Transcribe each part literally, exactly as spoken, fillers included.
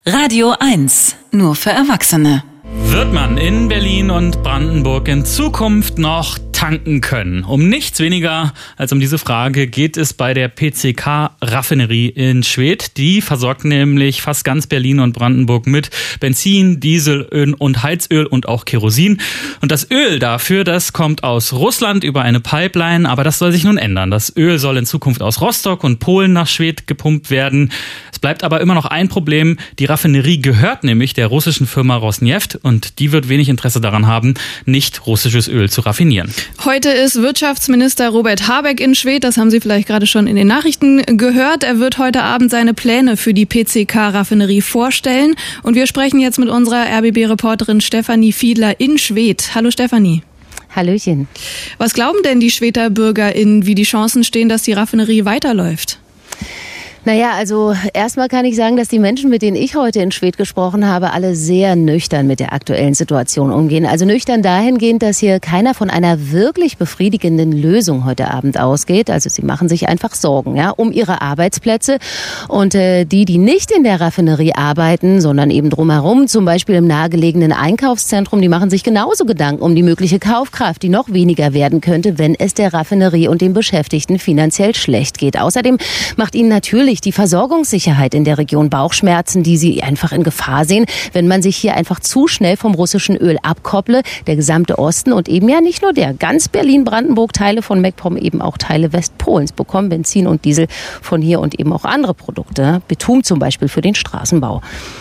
Radio eins, nur für Erwachsene. Wird man in Berlin und Brandenburg in Zukunft noch tanken können? Um nichts weniger als um diese Frage geht es bei der P C K-Raffinerie in Schwedt. Die versorgt nämlich fast ganz Berlin und Brandenburg mit Benzin, Diesel und Heizöl und auch Kerosin. Und das Öl dafür, das kommt aus Russland über eine Pipeline, aber das soll sich nun ändern. Das Öl soll in Zukunft aus Rostock und Polen nach Schwedt gepumpt werden. Es bleibt aber immer noch ein Problem. Die Raffinerie gehört nämlich der russischen Firma Rosneft und die wird wenig Interesse daran haben, nicht russisches Öl zu raffinieren. Heute ist Wirtschaftsminister Robert Habeck in Schwedt, das haben Sie vielleicht gerade schon in den Nachrichten gehört. Er wird heute Abend seine Pläne für die P C K-Raffinerie vorstellen. Und wir sprechen jetzt mit unserer R B B-Reporterin Stefanie Fiedler in Schwedt. Hallo Stefanie. Hallöchen. Was glauben denn die Schwedter BürgerInnen, wie die Chancen stehen, dass die Raffinerie weiterläuft? Naja, also erstmal kann ich sagen, dass die Menschen, mit denen ich heute in Schwedt gesprochen habe, alle sehr nüchtern mit der aktuellen Situation umgehen. Also nüchtern dahingehend, dass hier keiner von einer wirklich befriedigenden Lösung heute Abend ausgeht. Also sie machen sich einfach Sorgen, ja, um ihre Arbeitsplätze. Und äh, die, die nicht in der Raffinerie arbeiten, sondern eben drumherum, zum Beispiel im nahegelegenen Einkaufszentrum, die machen sich genauso Gedanken um die mögliche Kaufkraft, die noch weniger werden könnte, wenn es der Raffinerie und den Beschäftigten finanziell schlecht geht. Außerdem macht ihnen natürlich die Versorgungssicherheit in der Region Bauchschmerzen, die sie einfach in Gefahr sehen, wenn man sich hier einfach zu schnell vom russischen Öl abkopple. Der gesamte Osten und eben ja nicht nur der, ganz Berlin, Brandenburg, Teile von MacPom, eben auch Teile Westpolens bekommen Benzin und Diesel von hier und eben auch andere Produkte. Betum zum Beispiel für den Straßenbau.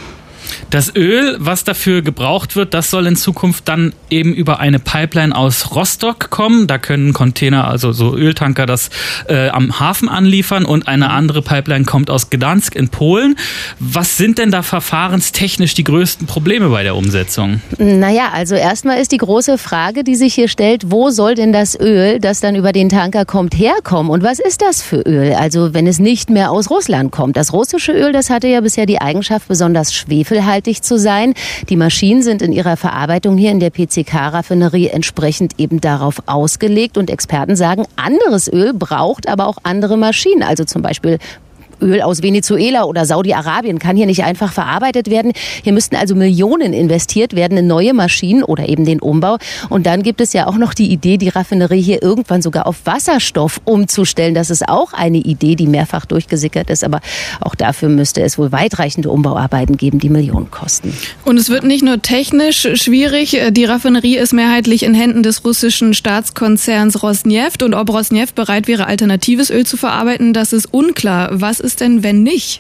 Das Öl, was dafür gebraucht wird, das soll in Zukunft dann eben über eine Pipeline aus Rostock kommen. Da können Container, also so Öltanker, das äh, am Hafen anliefern und eine andere Pipeline kommt aus Gdansk in Polen. Was sind denn da verfahrenstechnisch die größten Probleme bei der Umsetzung? Naja, also erstmal ist die große Frage, die sich hier stellt, wo soll denn das Öl, das dann über den Tanker kommt, herkommen? Und was ist das für Öl? Also wenn es nicht mehr aus Russland kommt. Das russische Öl, das hatte ja bisher die Eigenschaft, besonders schwefelhaltig zu sein. Die Maschinen sind in ihrer Verarbeitung hier in der P C K-Raffinerie entsprechend eben darauf ausgelegt. Und Experten sagen, anderes Öl braucht aber auch andere Maschinen. Also zum Beispiel Öl aus Venezuela oder Saudi-Arabien kann hier nicht einfach verarbeitet werden. Hier müssten also Millionen investiert werden in neue Maschinen oder eben den Umbau. Und dann gibt es ja auch noch die Idee, die Raffinerie hier irgendwann sogar auf Wasserstoff umzustellen. Das ist auch eine Idee, die mehrfach durchgesickert ist. Aber auch dafür müsste es wohl weitreichende Umbauarbeiten geben, die Millionen kosten. Und es wird nicht nur technisch schwierig. Die Raffinerie ist mehrheitlich in Händen des russischen Staatskonzerns Rosneft. Und ob Rosneft bereit wäre, alternatives Öl zu verarbeiten, das ist unklar. Was ist denn, wenn nicht?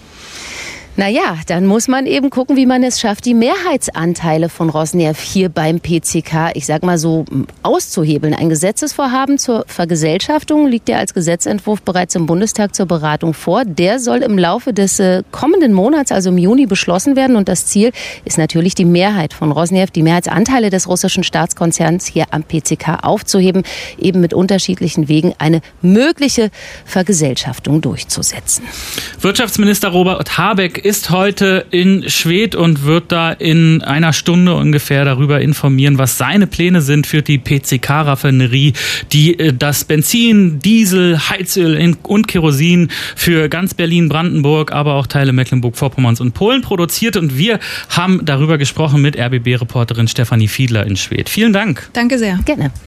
Naja, dann muss man eben gucken, wie man es schafft, die Mehrheitsanteile von Rosneft hier beim P C K, ich sag mal so, auszuhebeln. Ein Gesetzesvorhaben zur Vergesellschaftung liegt ja als Gesetzentwurf bereits im Bundestag zur Beratung vor. Der soll im Laufe des äh, kommenden Monats, also im Juni, beschlossen werden. Und das Ziel ist natürlich, die Mehrheit von Rosneft, die Mehrheitsanteile des russischen Staatskonzerns hier am P C K aufzuheben, eben mit unterschiedlichen Wegen eine mögliche Vergesellschaftung durchzusetzen. Wirtschaftsminister Robert Habeck ist heute in Schwedt und wird da in einer Stunde ungefähr darüber informieren, was seine Pläne sind für die P C K-Raffinerie, die das Benzin, Diesel, Heizöl und Kerosin für ganz Berlin, Brandenburg, aber auch Teile Mecklenburg-Vorpommerns und Polen produziert. Und wir haben darüber gesprochen mit R B B-Reporterin Stefanie Fiedler in Schwedt. Vielen Dank. Danke sehr. Gerne.